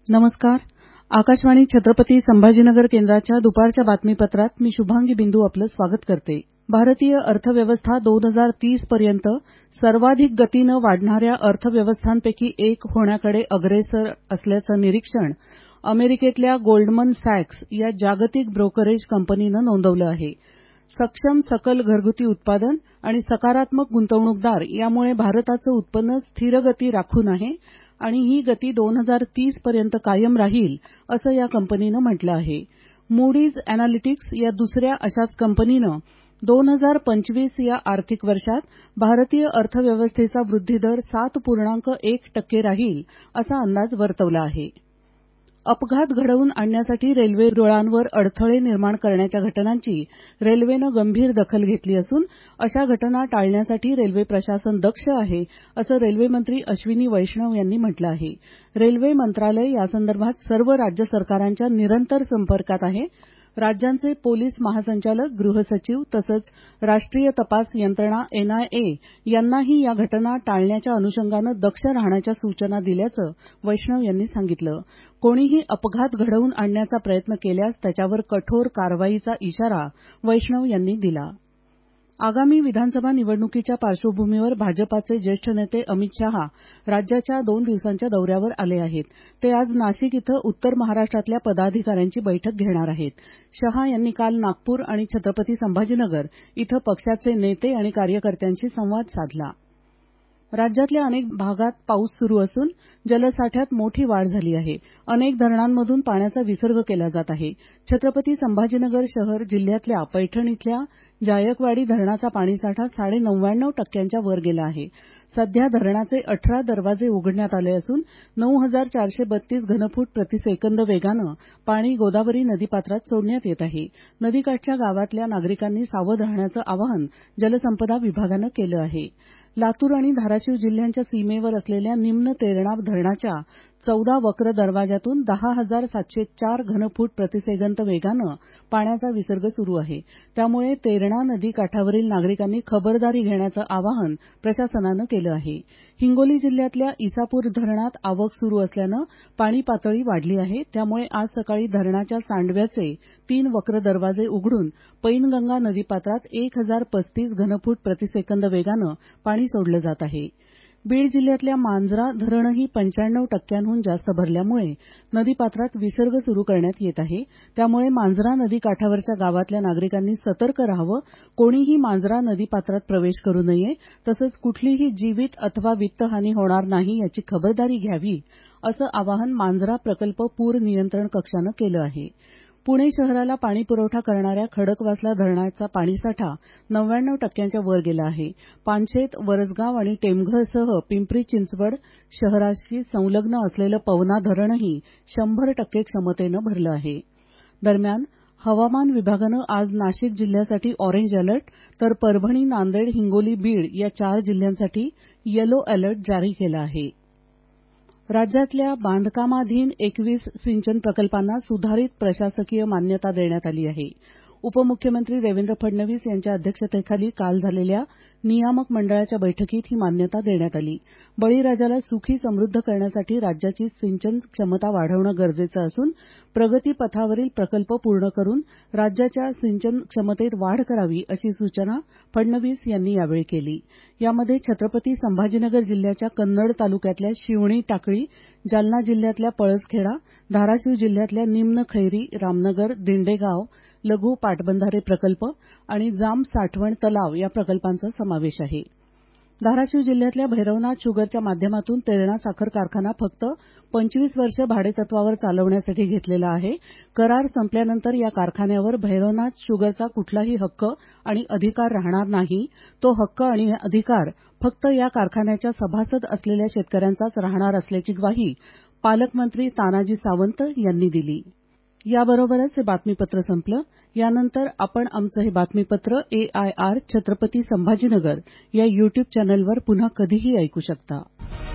नमस्कार. आकाशवाणी छत्रपती संभाजीनगर केंद्राच्या दुपारच्या बातमीपत्रात मी शुभांगी बिंदू आपलं स्वागत करते. भारतीय अर्थव्यवस्था 2030 पर्यंत सर्वाधिक गतीनं वाढणाऱ्या अर्थव्यवस्थांपैकी एक होण्याकडे अग्रेसर असल्याचं निरीक्षण अमेरिकेतल्या गोल्डमन सॅक्स या जागतिक ब्रोकरेज कंपनीनं नोंदवलं आहे. सक्षम सकल घरगुती उत्पादन आणि सकारात्मक गुंतवणूकदार यामुळे भारताचं उत्पन्न स्थिर गती राखून आहे आणि ही गती 2030 पर्यंत कायम राहील असं या कंपनीनं म्हटलं आहे. मूडीज अॅनालिटिक्स या दुसऱ्या अशाच कंपनीनं 2025 या आर्थिक वर्षात भारतीय अर्थव्यवस्थेचा वृद्धिदर 7.1% राहील असा अंदाज वर्तवला आहे. अपघात घडवून आणण्यासाठी रेल्वे रुळांवर अडथळे निर्माण करण्याच्या घटनांची रेल्वेनं गंभीर दखल घेतली असून अशा घटना टाळण्यासाठी रेल्वे प्रशासन दक्ष आहे असं रेल्वेमंत्री अश्विनी वैष्णव यांनी म्हटलं आहे. रेल्वे मंत्रालय यासंदर्भात सर्व राज्य सरकारांच्या निरंतर संपर्कात आहे. राज्यांचे पोलीस महासंचालक, गृहसचिव तसंच राष्ट्रीय तपास यंत्रणा एनआयए यांनाही या घटना टाळण्याच्या अनुषंगानं दक्ष राहण्याच्या सूचना दिल्याचं वैष्णव यांनी सांगितलं. कोणीही अपघात घडवून आणण्याचा प्रयत्न केल्यास त्याच्यावर कठोर कारवाईचा इशारा वैष्णव यांनी दिला. आगामी विधानसभा निवडणुकीच्या पार्श्वभूमीवर भाजपाचे ज्येष्ठ नेते अमित शहा राज्याच्या 2 दिवसांच्या दौऱ्यावर आले आहेत. ते आज नाशिक इथं उत्तर महाराष्ट्रातल्या पदाधिकाऱ्यांची बैठक घेणार आहेत. शहा यांनी काल नागपूर आणि छत्रपती संभाजीनगर इथं पक्षाचे नेते आणि कार्यकर्त्यांशी संवाद साधला. राज्यातल्या अनेक भागात पाऊस सुरू असून जलसाठ्यात मोठी वाढ झाली आहे. अनेक धरणांमधून पाण्याचा विसर्ग केला जात आहे. छत्रपती संभाजीनगर शहर जिल्ह्यातल्या पैठण इथल्या जायकवाडी धरणाचा पाणीसाठा 99.9% वर गेला आहे. सध्या धरणाचे 18 दरवाजे उघडण्यात आले असून 9,432 घनफूट प्रतिसेकंद वेगानं पाणी गोदावरी नदीपात्रात सोडण्यात येत आहे. नदीकाठच्या गावातल्या नागरिकांनी सावध राहण्याचं आवाहन जलसंपदा विभागानं केलं आहे. लातूर आणि धाराशिव जिल्ह्यांच्या सीमेवर असलेल्या निम्न तेरणा धरणाच्या 14 वक्र दरवाजातून 10,704 घनफूट प्रतिसेकंद वेगानं पाण्याचा विसर्ग सुरू आहे. त्यामुळे तेरणा नदी काठावरील नागरिकांनी खबरदारी घेण्याचं आवाहन प्रशासनानं केलं आहे. हिंगोली जिल्ह्यातल्या इसापूर धरणात आवक सुरू असल्यानं पाणी पातळी वाढली आहे. त्यामुळे आज सकाळी धरणाच्या सांडव्याचे 3 वक्र दरवाजे उघडून पैनगंगा नदीपात्रात 1,035 घनफूट प्रतिसेकंद वेगानं पाणी सोडलं जात आहे. बीड जिल्ह्यातल्या मांजरा धरणही 95% जास्त भरल्यामुळे नदीपात्रात विसर्ग सुरू करण्यात येत आहे. त्यामुळे मांजरा नदी काठावरच्या गावातल्या नागरिकांनी सतर्क राहावं, कोणीही मांजरा नदीपात्रात प्रवेश करू नये, तसंच कुठलीही जीवित अथवा वित्तहानी होणार नाही याची खबरदारी घ्यावी असं आवाहन मांजरा प्रकल्प पूर नियंत्रण कक्षानं केलं आहे. पुणे शहराला पाणी पुरवठा करणाऱ्या खडकवासला धरणाचा पाणीसाठा 99% वर गेला आहे. पानशेत, वरसगाव आणि टेमघरसह पिंपरी चिंचवड शहराशी संलग्न असलेलं पवना धरणही 100% क्षमतेनं भरलं आहे. दरम्यान हवामान विभागानं आज नाशिक जिल्ह्यासाठी ऑरेंज अलर्ट तर परभणी, नांदेड, हिंगोली, बीड या 4 जिल्ह्यांसाठी येलो अलर्ट जारी केला आहे. राज्यातल्या बांधकामाधीन 21 सिंचन प्रकल्पांना सुधारित प्रशासकीय मान्यता देण्यात आली आहे. उपमुख्यमंत्री देवेंद्र फडणवीस यांच्या अध्यक्षतेखाली काल झालेल्या नियामक मंडळाच्या बैठकीत ही मान्यता देण्यात आली. बळीराजाला सुखी समृद्ध करण्यासाठी राज्याची सिंचन क्षमता वाढवणं गरजेचं असून प्रगतीपथावरील प्रकल्प पूर्ण करून राज्याच्या सिंचन क्षमतेत वाढ करावी अशी सूचना फडणवीस यांनी यावेळी केली. यामध्ये छत्रपती संभाजीनगर जिल्ह्याच्या कन्नड तालुक्यातल्या शिवणी टाकळी, जालना जिल्ह्यातल्या पळसखेडा, धाराशिव जिल्ह्यातल्या निम्न खैरी, रामनगर, दिंडेगाव लघु पाटबंधारे प्रकल्प आणि जांब साठवण तलाव या प्रकल्पांचा समावेश आहे. धाराशिव जिल्ह्यातल्या भैरवनाथ शुगरच्या माध्यमातून तेरणा साखर कारखाना फक्त 25 वर्ष भाडेतत्वावर चालवण्यासाठी घेतलेला आहे. करार संपल्यानंतर या कारखान्यावर भैरवनाथ शुगरचा कुठलाही हक्क आणि अधिकार राहणार नाही. तो हक्क आणि अधिकार फक्त या कारखान्याच्या सभासद असलेल्या शेतकऱ्यांचाच राहणार असल्याची ग्वाही पालकमंत्री तानाजी सावंत यांनी दिली. याबरोबरच हे बातमीपत्र संपलं. यानंतर आपण आमचं हे बातमीपत्र AIR छत्रपती संभाजीनगर या YouTube चॅनलवर पुन्हा कधीही ऐकू शकता.